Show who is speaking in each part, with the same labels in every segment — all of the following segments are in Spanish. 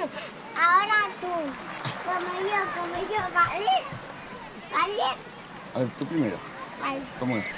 Speaker 1: Ahora tú. Como yo, ¿vale? ¿Vale?
Speaker 2: A ver, tú primero.
Speaker 1: Vale.
Speaker 2: ¿Cómo es?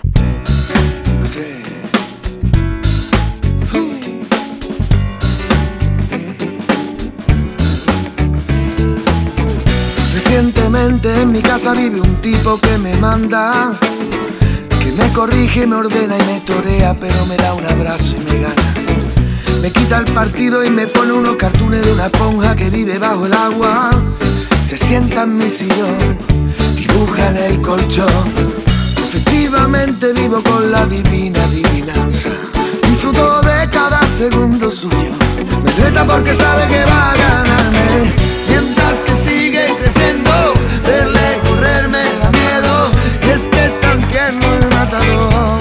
Speaker 3: Recientemente en mi casa vive un tipo que me manda, que me corrige, me ordena y me torea, pero me da un abrazo y me gana. Me quita el partido y me pone unos cartones de una esponja que vive bajo el agua. Se sienta en mi sillón, dibuja en el colchón. Efectivamente vivo con la divina adivinanza. Disfruto de cada segundo suyo. Me reta porque sabe que va a ganarme. Mientras que sigue creciendo, verle correr me da miedo. Y es que es tan tierno el matador.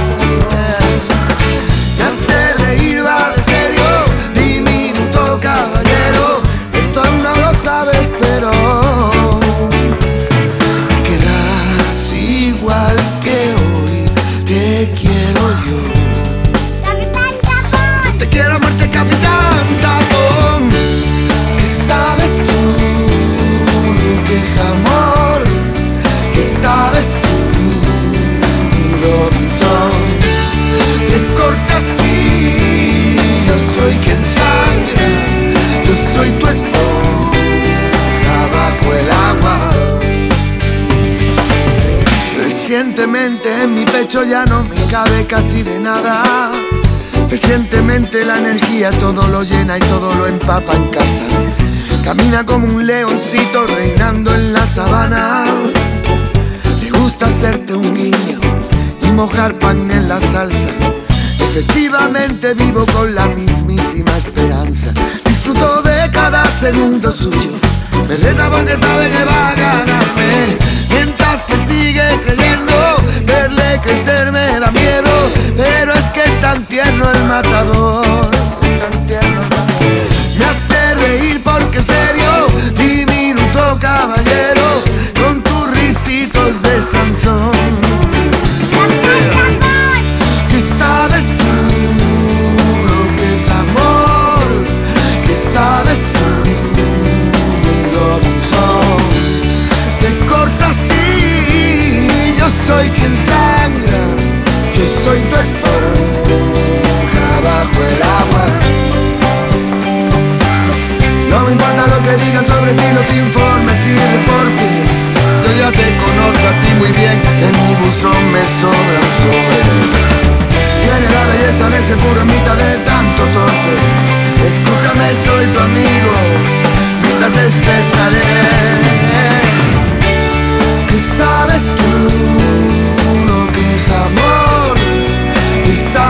Speaker 3: Me hace reír, va de serio, diminuto caballero. Esto aún no lo sabes, pero me querrás igual que hoy te quiero yo.
Speaker 1: Capitán Tapón.
Speaker 3: Te quiero amarte, Capitán Tapón. ¿Qué sabes tú lo que es amor? ¿Qué sabes tú, mi Robinson? Te cortas y yo soy quien sangra. Yo soy tu esponja bajo el agua. Recientemente en mi pecho ya no me cabe casi de nada. Recientemente la energía todo lo llena y todo lo empapa en casa. Camina como un leoncito reinando en la sabana. Le gusta hacerte un guiño y mojar pan en la salsa. Efectivamente vivo con la mismísima esperanza. Disfruto de cada segundo suyo. Me reta porque sabe que va a ganarme. Mientras que sigue creyendo, verle crecer me da miedo. Pero es que es tan tierno el matador, tan tierno el matador. Me hace reír porque serio, diminuto caballero, con tus risitos de Sansón. ¿Qué sabes tú lo que es amor? ¿Qué sabes tú, mi Robinson? Te cortas y yo soy quien sangra. Yo soy tu esponja bajo el agua. No me importa lo que digan sobre ti los informes y reportes. Yo ya te conozco a ti muy bien. En mi buzón me sobran sobres. Tiene la belleza de ese puro en mitad de tanto torpe. Escúchame, soy tu amigo. Mientras estaré. ¿Qué sabes tú lo que es amor? ¿Qué sabes